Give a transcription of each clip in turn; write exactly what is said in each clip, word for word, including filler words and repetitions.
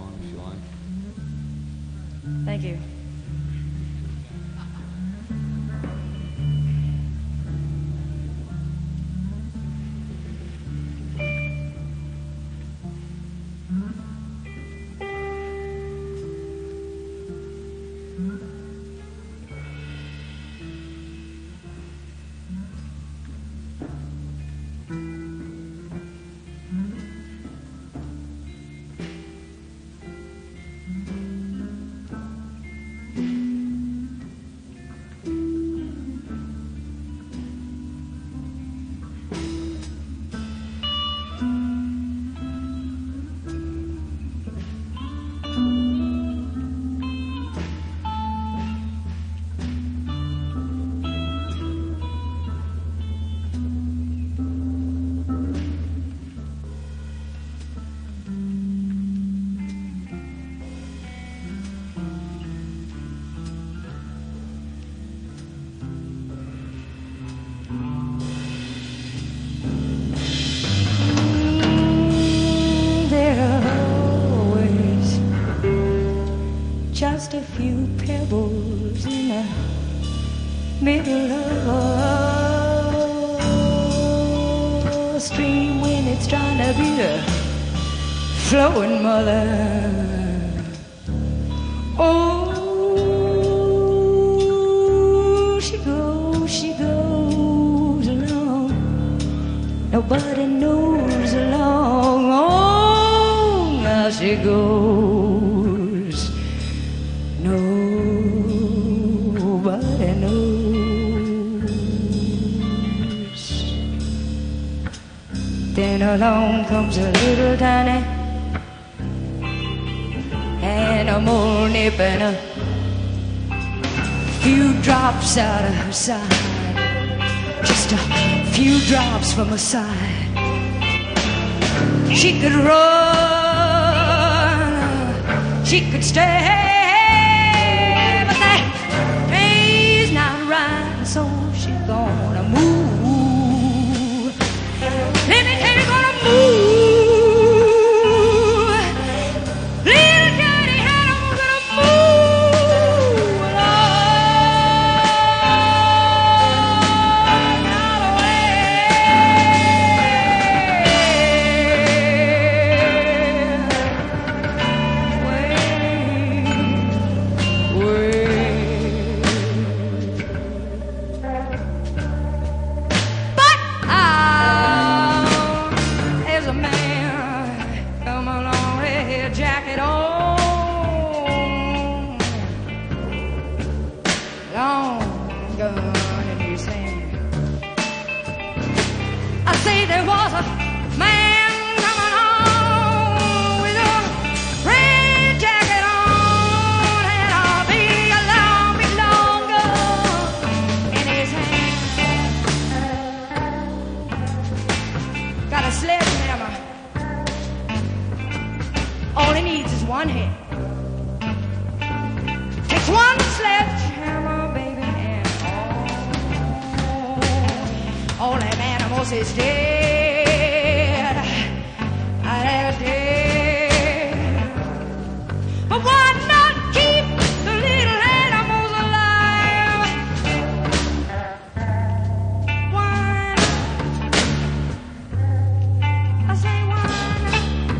song if you like. Thank you. Just a few pebbles in the middle of a stream when it's trying to be a flowing mother. Oh, she goes, she goes along. Nobody knows along. Oh, now she goes. Nobody knows. Then along comes a little tiny animal nipping a few drops out of her side. Just a few drops from her side. She could run, she could stay. So she's gonna move. Let me tell you, gonna move. Little tiny animal gonna move along out of way, way, way. Jacket on, long gun in his hand. I say there was a man coming on with a red jacket on and a big, long, big, long gun in his hand. Got a sledgehammer. All he needs is one hit. Takes one sledgehammer, baby, and all, all them animals is dead. They're dead. But why not keep the little animals alive? Why not? I say why not?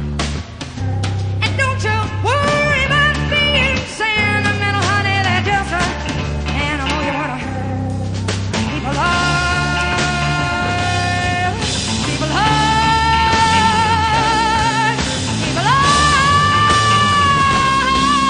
Don't you worry about being sentimental, honey. They're just an animal you wanna keep alive, keep alive, keep alive.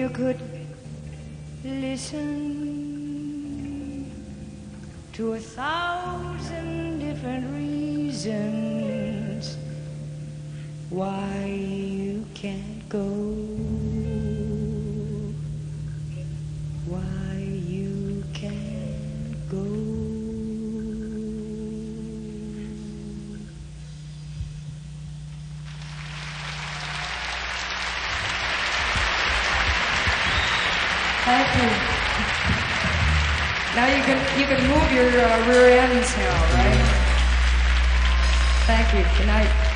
you could listen to a thousand different reasons why you can't go, why you can't go. Thank you. Now you can you can move your uh, rear ends now, right? Thank you. Good night.